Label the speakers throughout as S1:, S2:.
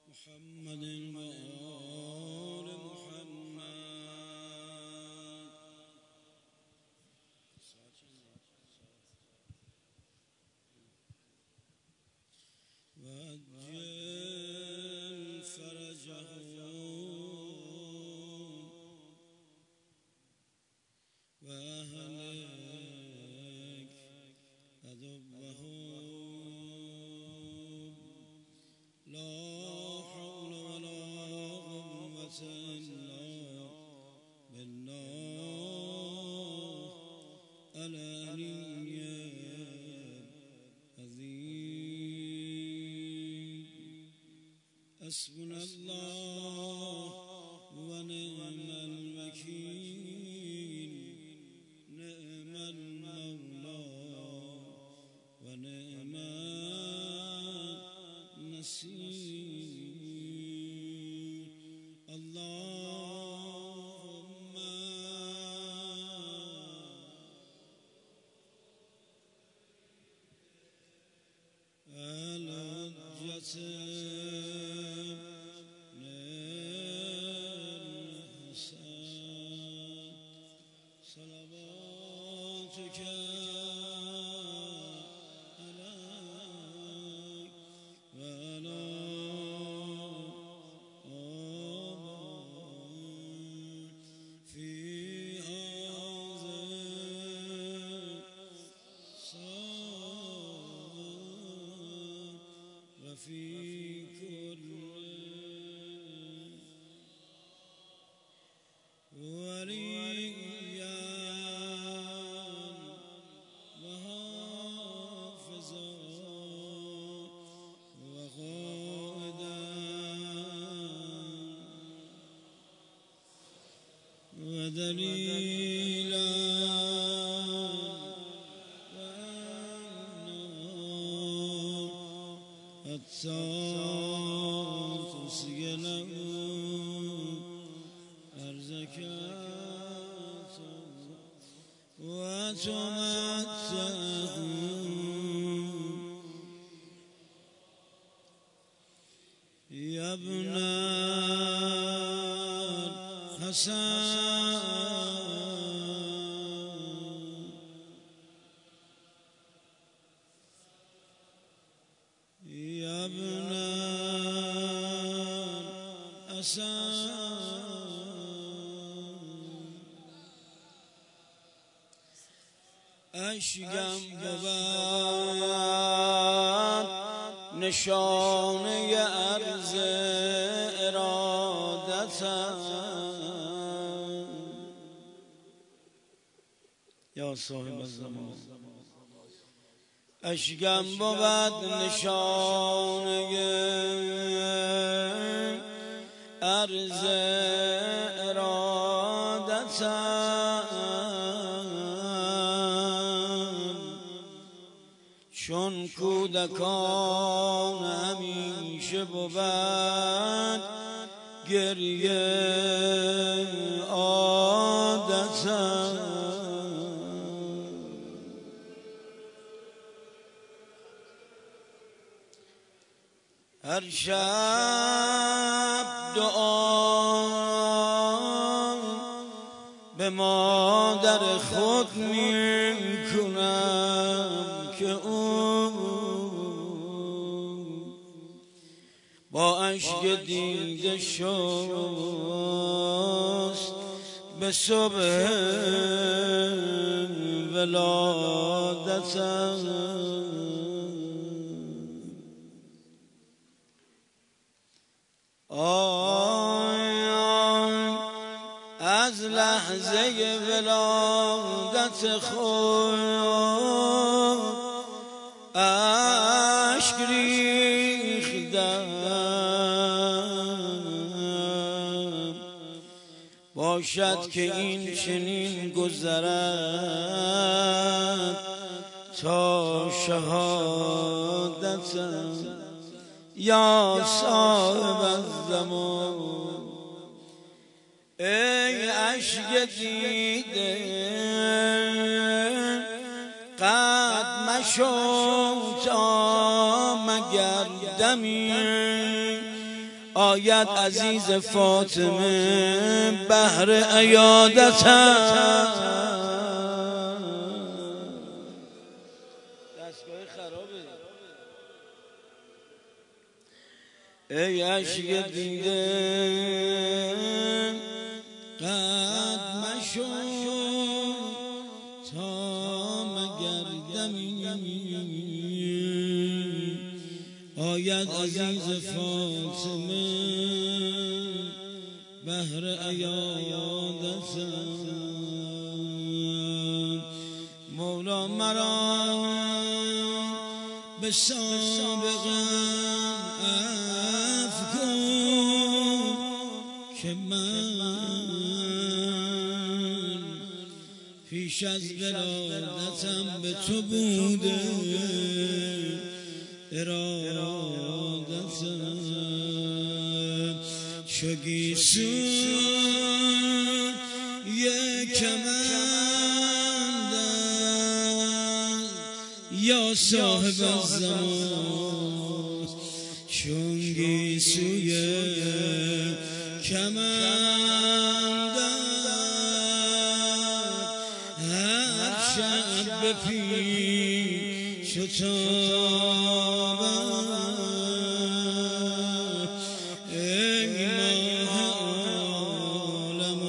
S1: محمد وآل محمد وعجل فرجهم وأهلك عدوهم لا حول ولا قوة إلا بالله العلي العظيم حسبنا الله ونعم الوكيل نعم المولى ونعم النصير اللهم الجسد للحسن صلواتك عليك وعلى آبائك في هذا الصلاة وفي كل وليا وحافظا وقائدا ودليلا حتى تسجنه أرزك وتمتعه يا ابن الحسن يا ابن الحسن عشقم بود نشانه عرض ارادتم یا صاحب الزمان عشقم بود نشانه عرض ارادتم چون کودکان همیشه بود گریه عادتم هر شب دعا به مادر خود می کنم که او با اشک دیده شست به صبح ولادتم از لحظه ولادت خود اشک ریختم باشد که این چنین گذرد تا شهادتم یا صاحب الزمان ای عشق دیده قد مشو تا مگر دمی آید عزیز فاطمه بهر عیادتم. دستگاه خرابه. ای عشق دیده قد مشو تا مگر دمی آید عزیز فاطمه بهر عیادتم. مولا مرا به سابقم عفو کن که من پیش از ولادتم به تو بوده ارادتم. چو گیسوی کمندم یا صاحب الزمان، چون گیسوی کمندم هر شب به پیش تابم. ای ماه عالم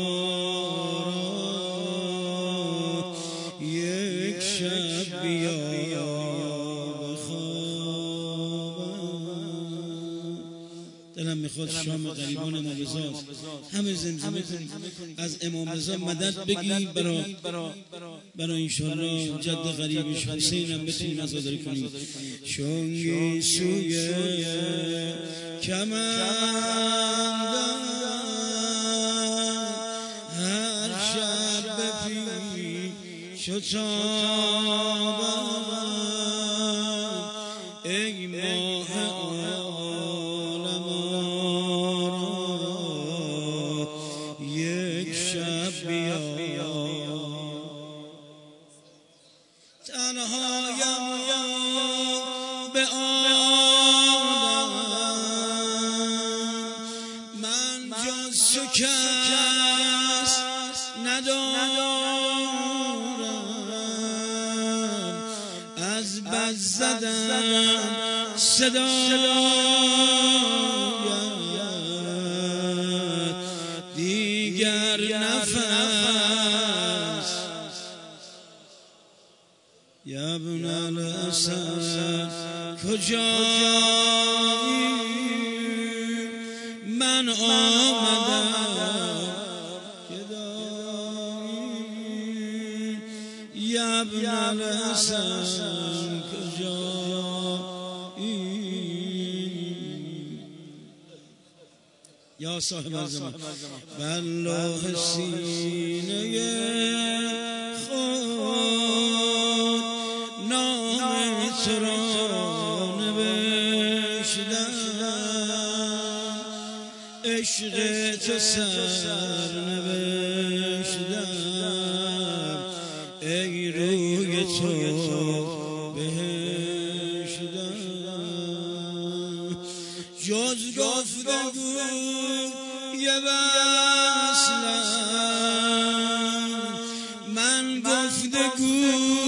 S1: آرا یک شب بیا بخوابم. دلم میخواد شام غریبان امام رضا همه زمزمه کنیم، از امام رضا مدد بگیم برای انشالله جد غریبش حسین هم بتونیم عزاداری کنیم. چون گیسوی کمندم هر شب به پیش تابم. ای ماه عالم آرا یک شب بیا. تنهایم به عالم من جز تو کس ندارم. از بس زدم صدایت دیگر نفس. یا ابن الحسن کجایی من آمدم که داری. یا ابن الحسن کجایی یا صاحب الزمان. بر لوح سینه خود نام تو را نوشتم، عشق تو سر نوشتم. ای روی تو بهشتم. جز گفتگوی وصلم من گفتگو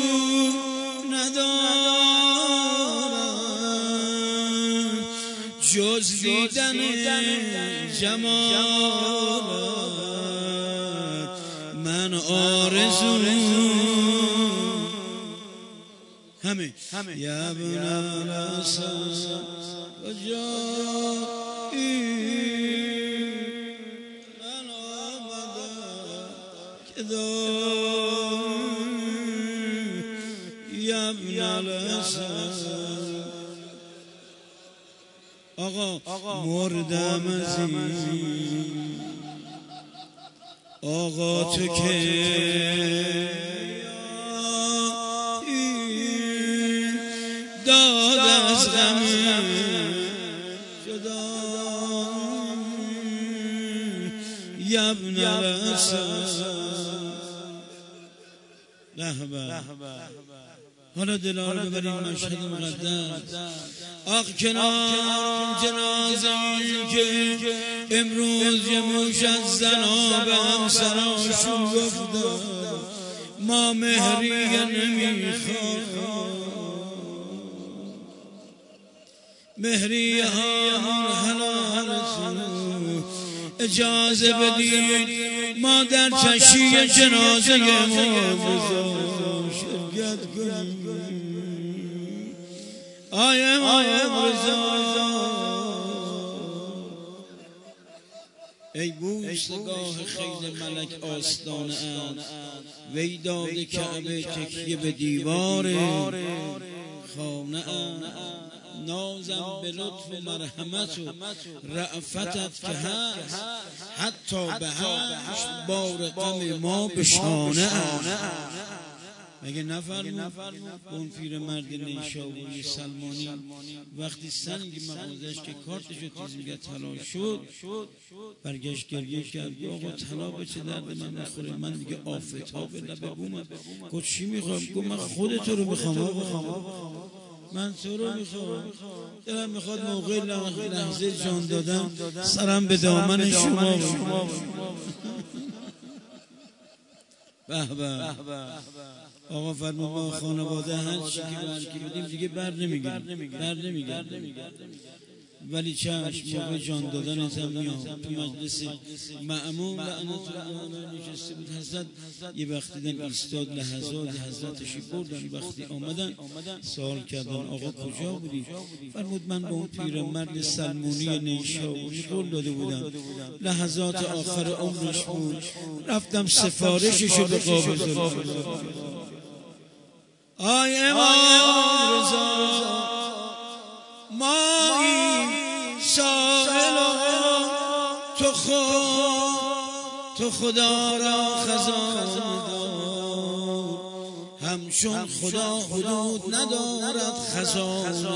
S1: ندارم. جز دیدن جمالت من آرزو همه. یا ابن الحسن کجایی من آمدم که داری. یا ابن الحسن آقا مردم از این آقا تو که داد از غم جدایی. یا ابن الحسن حالا دلا رو ببریم مشهد مقدس. آخ کنار جنازه‌ای که امروز یه موش از زنا به همسراشون گفتن ما مهریه نمیخوام، مهریه ها حلالتون اجازه بدید ما در چشی جنازه امام شرکت کنیم. امام رضا ای بوسگاه خیل ملک آستانه اند، وی داده کعبه تکیه به دیوار خانه اند. نازم به لطف و مرحمت و رأفتت که هست، حتی به 8 بار غم ما به شانه اند. مگه نفرمود اون پیرمرد نیشابوری سلمانی وقتی سنگ مغازش که کارتشو تیز میگه طلا شد برگشت گریه کرد آقا طلا به چه درد من میخوره، من دیگه آفتاب لبه بومم. گفت چی میخوام؟ گفت من خودتو رو میخوام آقا، من تو رو میخوام، دلم میخواد موقع لحظه جان دادم سرم به دامن شما به به. آقا فرمود ما خانواده هر چی که برکی بدیم دیگه بر نمیگردیم، ولی چشم موقع جان دادنت هم میام. تو مجلس مأمون لعنت الله نشسته بود حضرت، یه وقتی دیدن ایستاد لحظات حضرتشی بردن، وقتی آمدن سوال کردن آقا کجا بودی؟ فرمود من با اون پیرمرد سلمونی نیشابوری قول داده بودم، لحظات آخر عمرش بود، رفتم سفارششو به قابض امام رضا مایی سائل تو خدا را خزانه دار، همچون خدا حدود ندارد خزانه.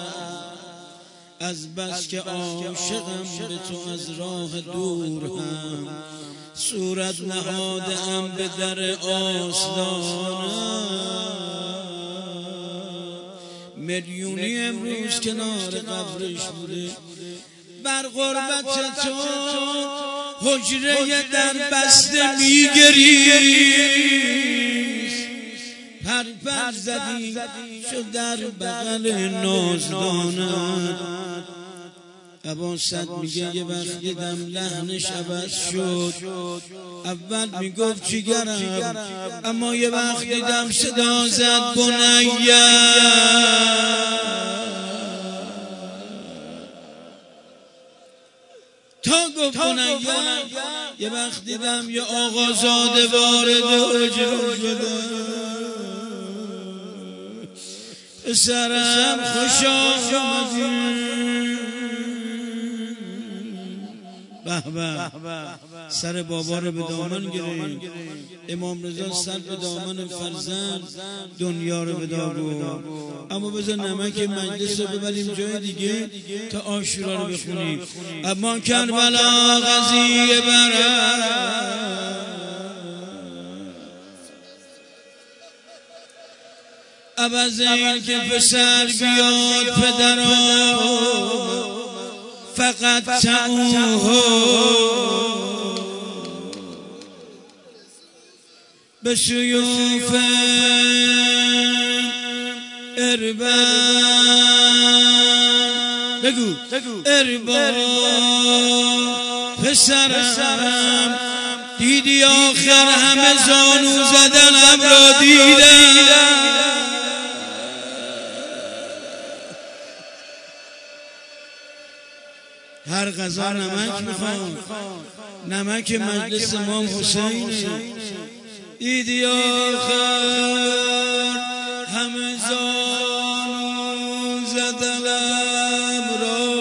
S1: از بس که عاشقم به تو از راه دور هم صورت نهادم به در آستانه. میلیونی امروز کنار قبرش بوده، بر غربت تو حجره در بسته میگریست، پر زدی شد در بغل نازدانت. عباست میگه یه وقت دیدم لحنش عوض شد، اول میگفت جیگرم اما یه وقت دیدم صدا زد بنیه. تا گفت بنیه یه وقت دیدم یه آقازاده وارد حجره شده، سرم خوش آمدی. به به، سر بابا رو به دامن گرفت امام رضا، سر به دامن فرزند دنیا رو به داغو. اما بذار نمک مجلس رو ببریم جای دیگه تا عاشورا رو بخونیم. اما کربلا قضیه برد عوض این که پسر بیاد پدرم فقط تعوه به شیوف اربان بگو اربان پسرم دیدی آخر همه زانو زدنم را دیدم. هر غذا نمک میخواد، نمک مجلس امام حسینه. دیدی آخر همه زانو زدنم را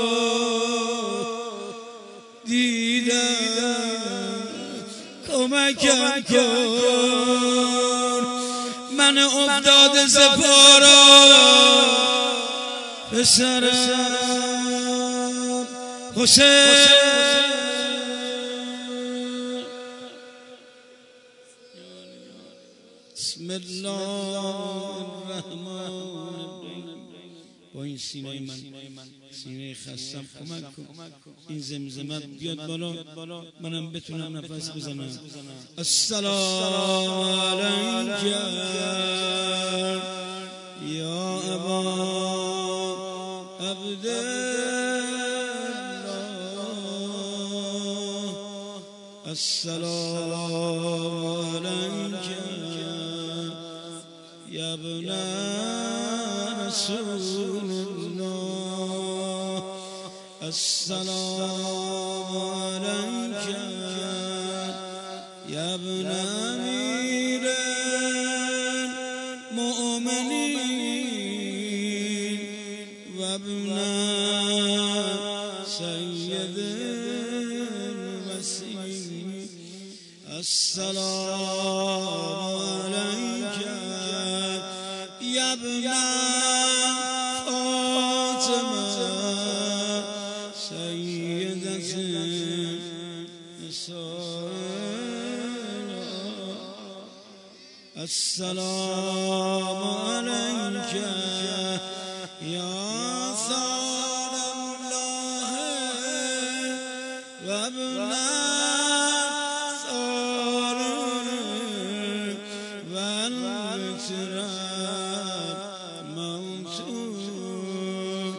S1: دیدم، کمکم کن من افتاده سپارا پسرم حسین. بسم الله سینه من سینه خستم کمک کن این زمزمت بیاد بالا منم بتونم نفس بزنم. السلام علیک یا ابا عبدالله السلام علیک یا ابن رسول الله السلام علیک یا ابن امیر المؤمنین و ابن سید المسیح السلام علیک یا ابن فاطمه سیدت السلام علیک یا ثار الله و ابن ثار و الوتر موتور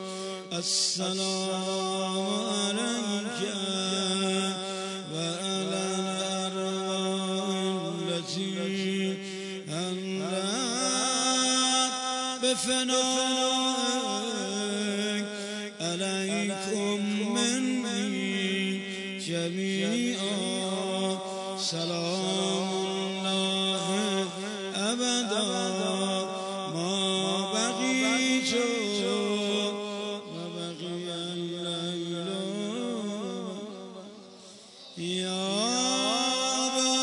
S1: السلام علیک و علی الارواح التي بفنائك عليكم مني جميعا سلام الله أبدا ما بقيت وبقي الليل يا أبا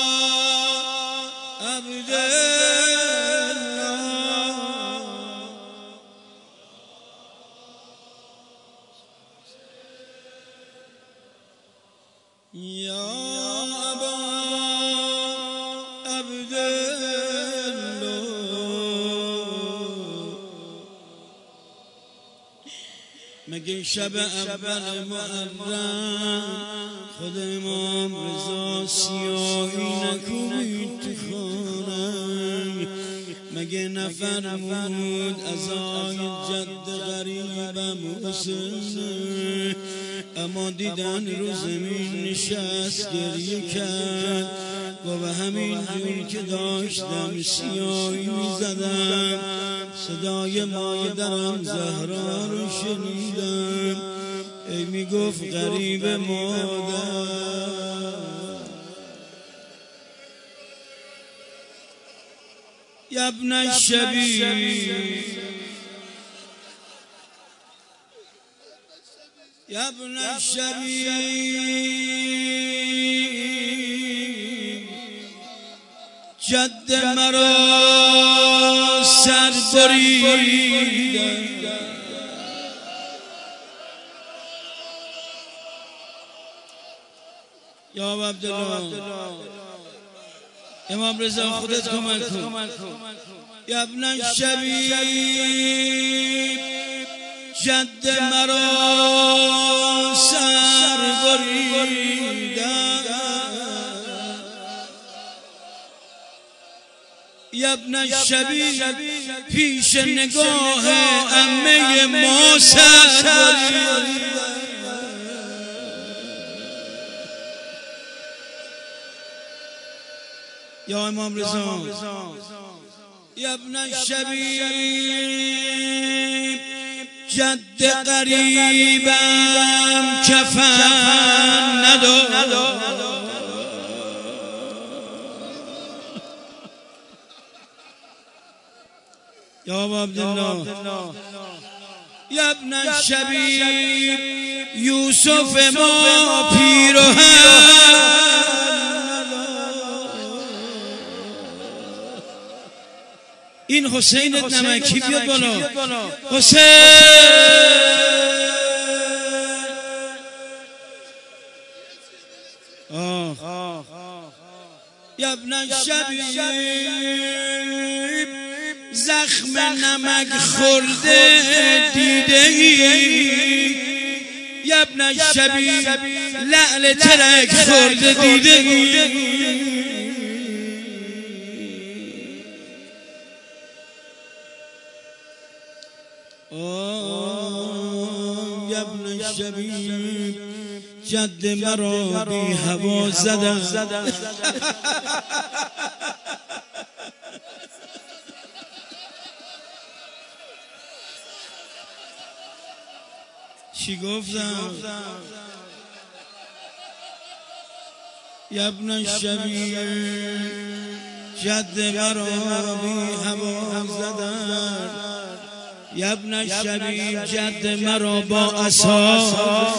S1: عبد يا أبا عبد الله مگه شب اول محرم خود امام رضا سیاهی نکوبید تو خانه مگه نفرمود ازای جد غریبم حسین اما دیدن رو زمین نشست گریه کرد و به همین جور که داشتم سیاهی میزدم صدای مادرم زهرا رو شنیدم ای میگفت غریب مادر یا ابن الشبیب یا ابن الشبیب جد مرا سر بریدن یا عبدالله امام رضا خودت کمک کن یا ابن الشبیب جد مرا سر بریدن یا ابن الشبیب پیش نگاه عمه ما سر بریدن یا امام رضا یا ابن الشبیب جد قریبم کفن نداد یا ابا عبدالله یا ابن الشبیب یوسف ما پیرهن این حسینت نمکی بیاد بالا حسین یا ابن الشبیب زخم زخم نمک خورده دیده ای ابن الشبیب لعل ترک خورده دیده ای ابن الشبیب جد مرا بی هوا زدن چی گفتم؟ ابن الشبیب جد مرا بی هوا زدن ابن الشبیب جد مرا با عصا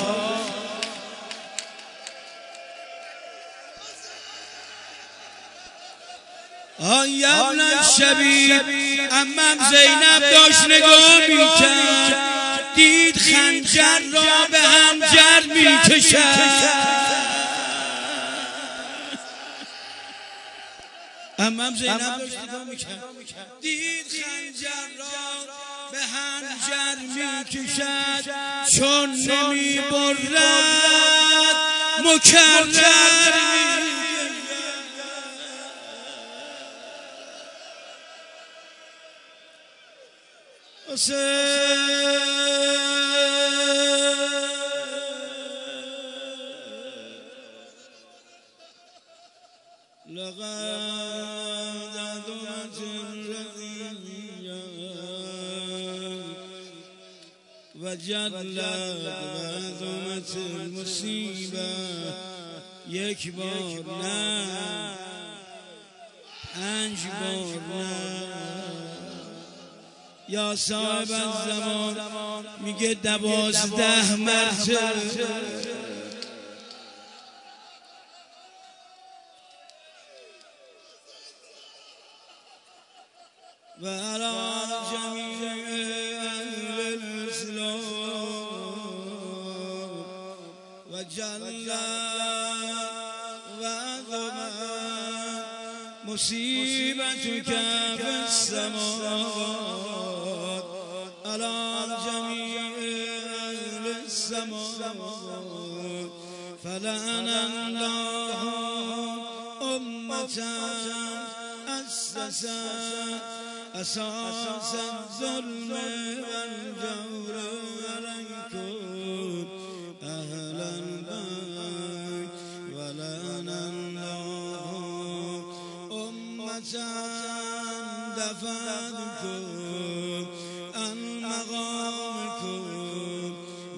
S1: ابن الشبیب عمم زینب داشت نگاه میکرد دید خنجر را به حنجر میکشد عمم زینب داشت نگاه میکرد دید خنجر را به حنجر میکشد چون نمیبرد مکرر لقد عظمت الرضية وجلت وعظمت المصيبة یک بار نه 5 بار نه یا صاحب الزمان میگه 12 مرتبه و علی جمیع اهل الاسلام و جل و عظم مصیبتک فی السماوات علی جمیع اهل السماوات فلعن الله امة أساس الظلم والجور عليكم أهل البيت ولعن الله أمة دفعتكم عن مقامكم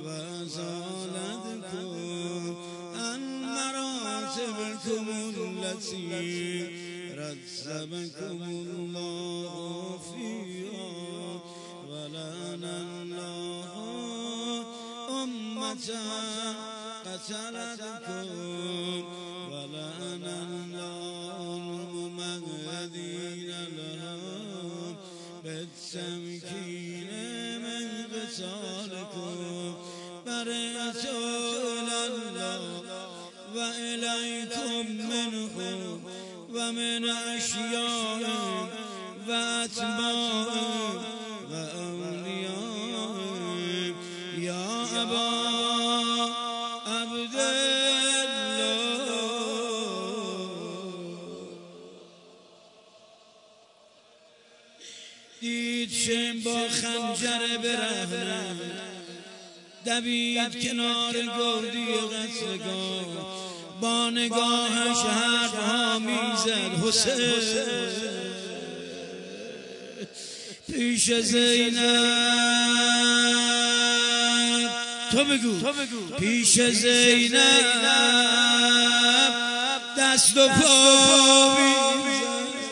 S1: وأزالتكم عن مراتبكم التي رتبكم الله فيها ولعن الله أمة قتلتكم ولعن الله الممهدين لهم بالتمكين من قتالكم برئت إلى الله وإليكم منهم ومن أشيائهم وأتباعهم وأوليائهم يا أبا عبد الله دید شم با خنجر برهنه دوید کنار گردی قتلگاه با نگاهش حرفها میزد حسین پیش زینب تو بگو پیش زینب دست و پا میزد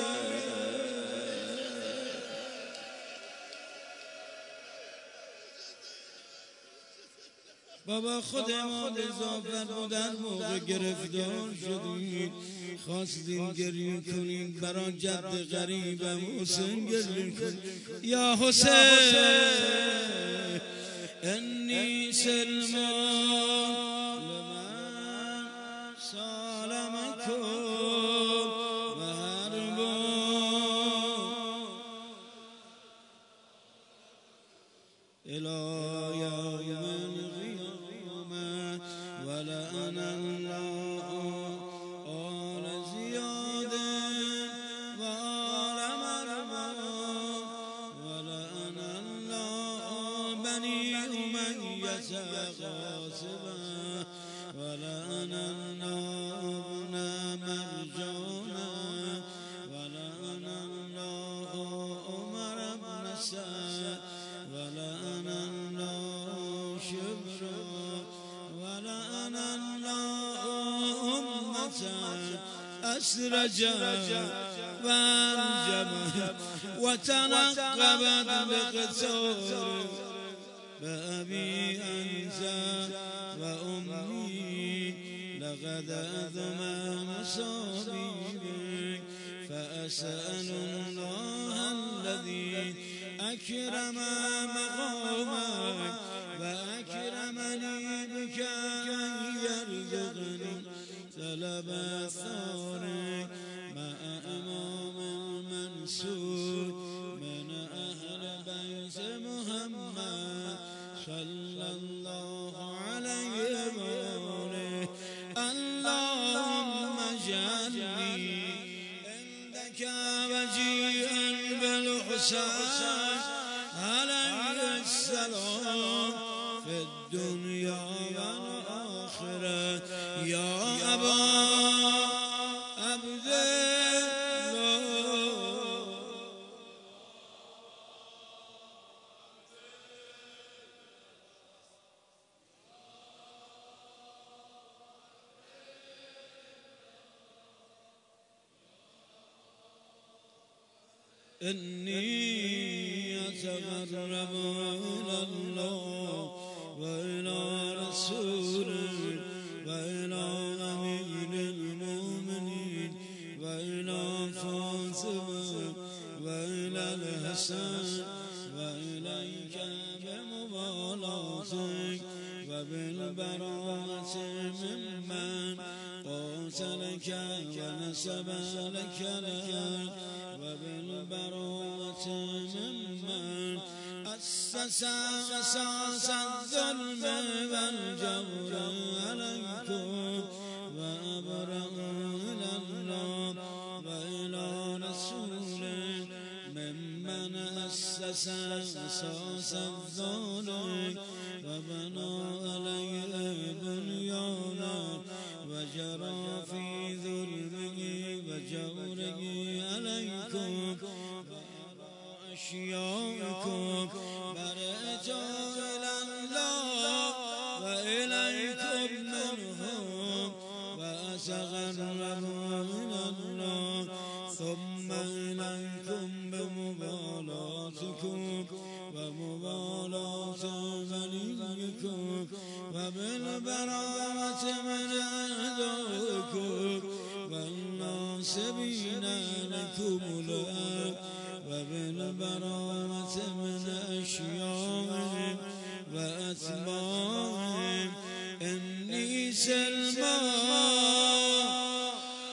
S1: بابا خود امام رضا فرمودن موقع گرفتار شدید خواستین گریه کنین برای جد غریبم حسین گریه کنین یا حسین انی سلمان لمن سالمکم و حربان ولعن الله آل زياد وآل مرمى ولعن الله بني أمية غاصبا ولعن الله ابن مرجانا ولعن الله عمر بن سعد ولعن الله شبرا ولعن الله أمة أسرجا وانجبت وتنقبت بقصور بأبي أنت وأمي لقد أذمى مصابي فأسأل الله الذي أكرم مقامك وأكرمني بك أن يرزقني طلب ثارك مع إمام المنصور من أهل بيت محمد صلى الله عليه وآله اللهم اجعلني عندك وجيئا بالحسين عليه السلام في الدنيا والآخرة يا أبا عبد إني أتقرب إلى الله وإلى رسوله وإلى أمير المؤمنين وإلى فاطمة وإلى الحسن وإليك بمبالاتك وبالبراءة ممن قاتلك ونسب لك الأرض وبالبراءة ممن أسس أساس الظلم والجور عليكم وأبرأ إلى الله وإلى رسوله ممن أسس أساس الظلم وبنى عليه بنيانا وجرى في ظلمه وجوره عليكم وعلى أشيائكم فرجعوا إلى الله وإليكم منهم وأتقربوا إلى الله ثم إليكم بمبالاتكم ومبالاة بنيكم وبالبراءة من أعدائكم والناصبين لكم الأرض وبالبراءة من أشيائهم وأتباعهم إني سلمان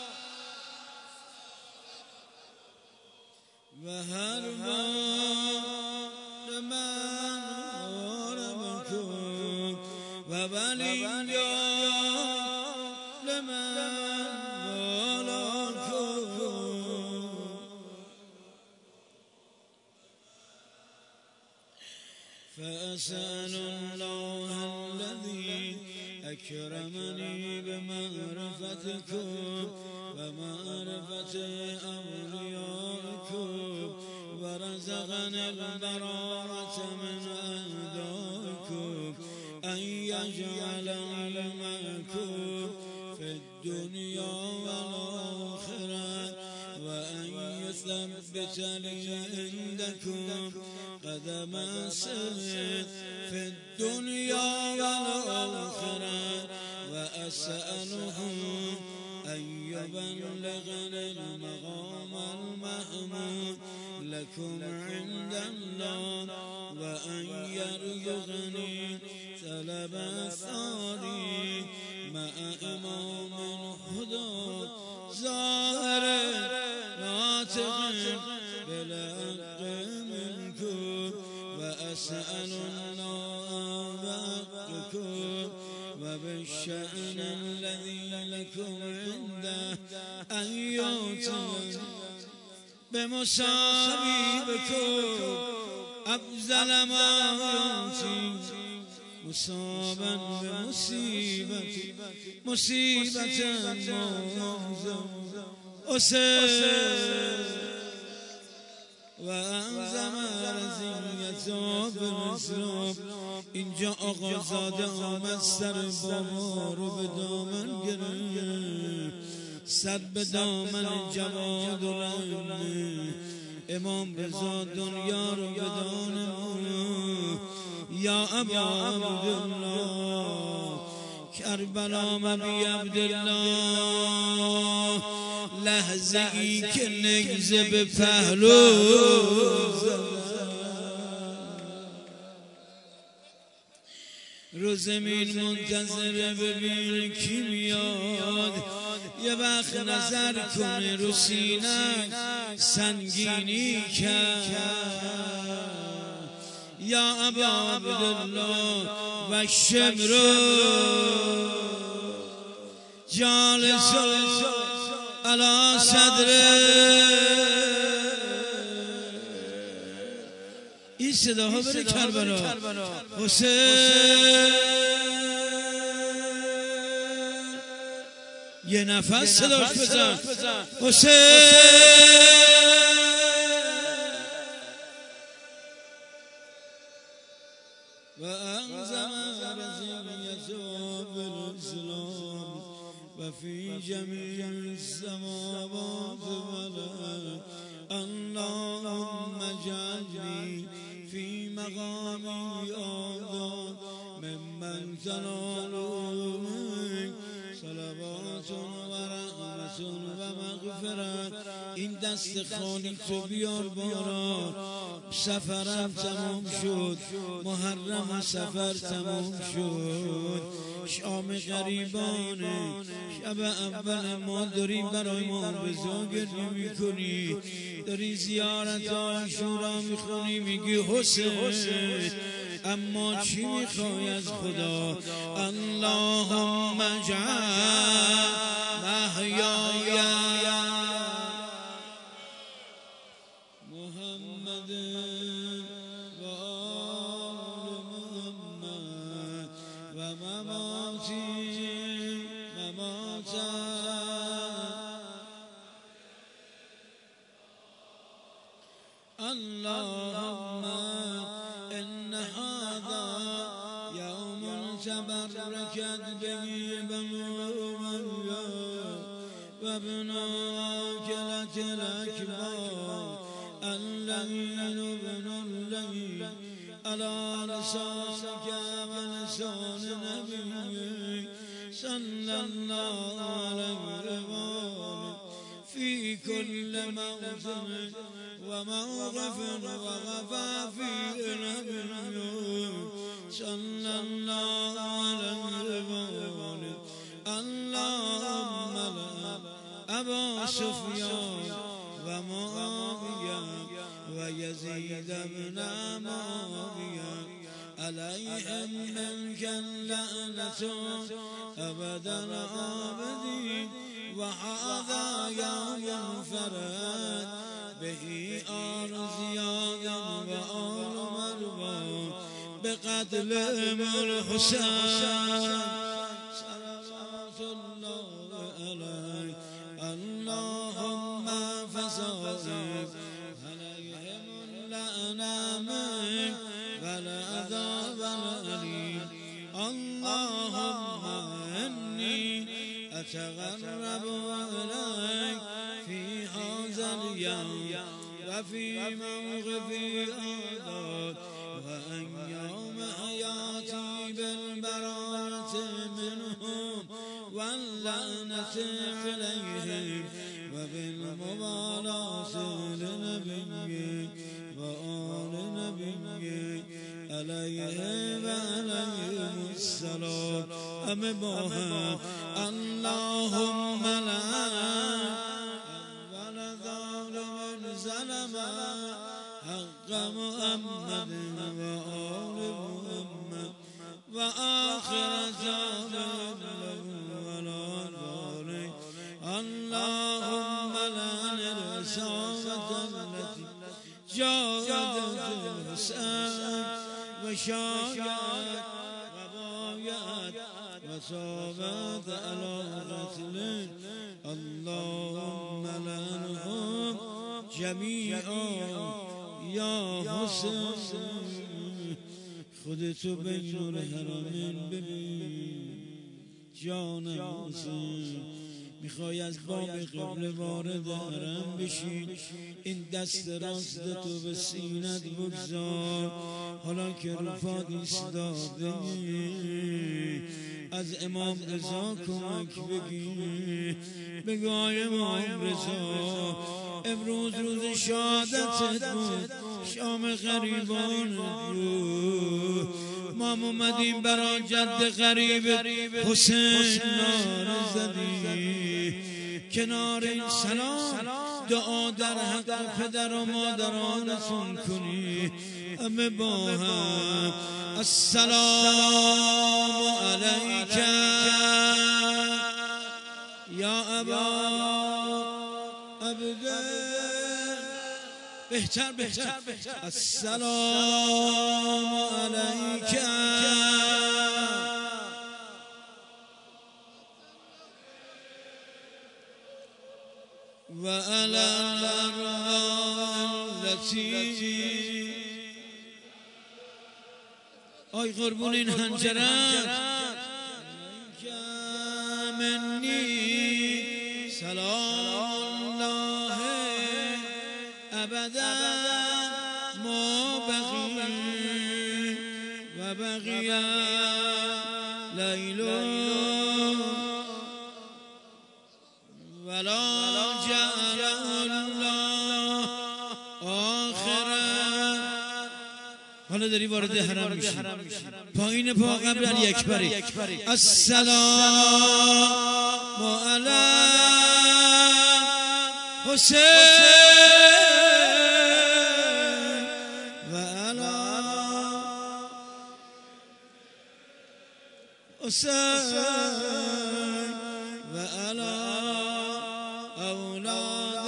S1: وهربا لمن هربكم وبليا لمن ولكم فأسأل الله الذي أكرمني بمعرفتكم ومعرفة أوليائكم ورزقنا البراءة من أعدائكم أن يجعل علمكم في الدنيا والآخرة وأن يثبت لي عندكم قدم صدق في الدنيا والآخرة وأسأله أن يبلغني المقام المحمود لكم عند الله وأن يرزقني طلب الثاني مع إمام الهدى ظاهر ناطق بالحق منكم وأسأل الله بحقكم وبالشأن الذي لكم عنده أن يؤتي بمصابكم أفضل ما يؤتي مصابا بمصيبة وأنزم رزیت بالاسلام. اینجا آقازاده آمد سر بابا رو به دامن گرفت، سر به دامن جواد و رحمه. امام رضا دنیا رو به دانمونه. یا ابا عبدالله کربلا مبی عبدالله، لحظه ای که نیزه به پهلو رو زمین منتظره ببین کی میاد. یه وقت نظر کنه رو سینه سنگینی کرد. یا ابا عبدالله و شمرو جالس علی صدره. این صداها بره کربلا. حسین یه نفس صداش بزن. حسین و انزم رزیت بالاسلام و فی جمیع السماوات والارض. اللهم اجعلنی فی مقامی هذا ممن تنالوا منک صلوات و رحمت و مغفرت. این دست خالی تو بیار بارا. سفرم تمام شد، محرم سفر تمام شد، شام غریبانه. شب اول ما داری برای ما رضا گریه میکنی، داری زیارت عاشورا میخونی، میگی حسین اما چی میخوای از خدا؟ اللهم اجعل محیای محمد و آل محمد و مماتی مماتا اللهم ان هذا يوم تبركت به بنو مريم وابن عاقلة الأكبر الليل ابن الليل على لسانك ولسان نبيك صلى الله عليه وسلم في كل موطن وموقف وغفى في نبيك صلى الله عليه وسلم. اللهم لا أبا سفيان ومعاوية ويزيد بن معاوية عليهم منك اللعنة أبدا الآبدين. وهذا يوم فرد به آل زياد وآل مروان بقتل الحسين صلوات الله عليه. اللهم فصل عليهم اللعنة منك والعذاب الأليم. اللهم إني أتقرب إليك في هذا اليوم وفي موقفي هذا وأن يوم حياتي بالبراءة منهم واللعنة عليهم وبالمبالاة لنبيك وآل نبيك عليه وعليهم السلام. أمبوها اللهم لعن أول ظالم ظلم حق محمد وآل محمد وآخر زمان ولا دارين اللهم لعن الرسالة التي جاءت الحسين وشايعت وبايعت وصابت على قتل اللهم لعنهم جميعا یا حسین خودتو بین الحرمین ببین جانم حسین میخوای از باب قبله وارد حرم بشی این دست راست تو به سینت بگذار حالا که رفات ایستاده از امام رضا کمک بگی بگو امام رضا امروز روز شهادتت بود شام غریبان بود ما اومدیم برا جد غریب حسین نعره زدیم کنار این سلام دعا در حق پدر و مادرانتون کنی همه با هم السلام علیک یا ابا عبده بهتر السلام علیک و علی التي آی قربون این حنجرت منی سلام الله ابدا ما بقی و بقی لیل ولا جعل الله آخرا حالا داری وارد حرم میشی پایین پا قبر علی اکبری السلام علی حسین و علی حسین و علی اولاد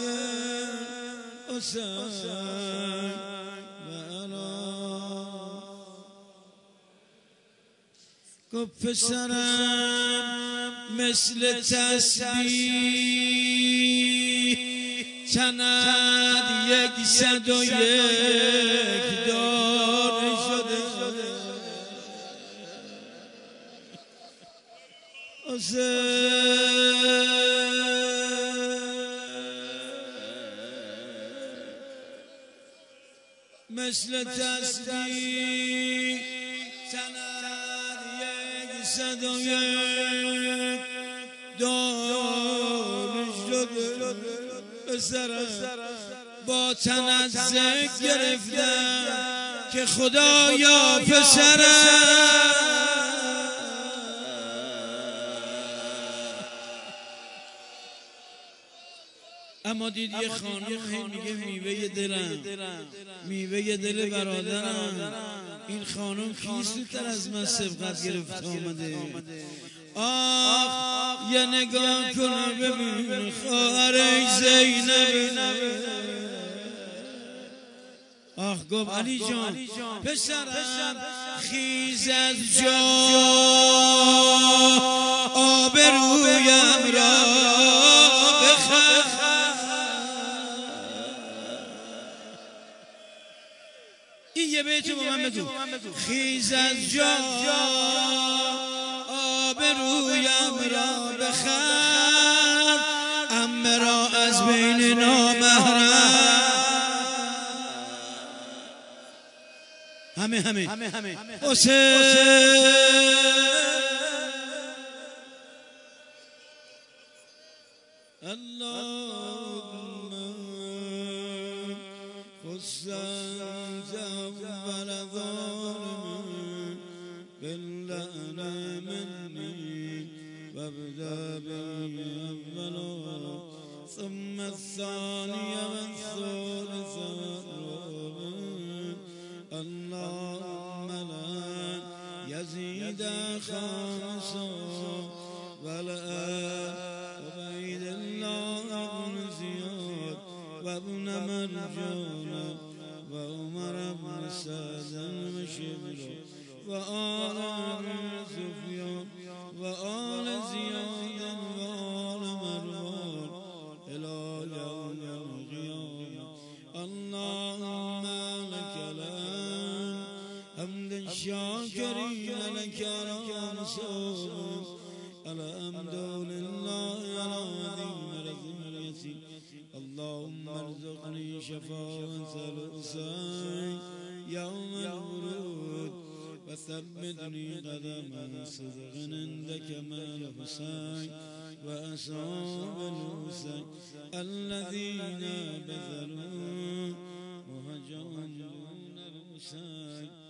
S1: حسین گفت پسرم مثل تسبیح تند 101 دانه شده مثل تسبیح تند 101 دانه شده پسرم با تنزه گرفتم که خدایا پسرم اما دید یه خانم میگه میوه دلم میوه دل برادرم این خانم کیست زودتر از من سبقت گرفت آمده آخ یه نگاه کن ببین خواهر زینب آخ گفت علی جان پسرم خیز از جا آبرویم را بخر این یه بیتو با من بگو خیز از جا آبرویم را بخر عمه را از بین نامحرم همه حسین اللهم خصنت اول ظالم باللعن مني وابدا بي اولا ثم الثاني والثالث والرابع اللهم لا يزيد خامسا والآن وبعيد الله بن زياد وابن مرجان وعمر بن سعد وشبر وآل بن سفيان وآل زياد وآل مروان إلى يوم القيامة. اللهم لك الحمد حمدا شاكرين لك على صوم الحمد لله العظيم رضيتي. اللهم ارزقني شفاعة الحسين يوم الورود وثبتني قدما صدق عندك مع الحسين وأصحاب الحسين الذين بذلوا مهجرا دون الحسين.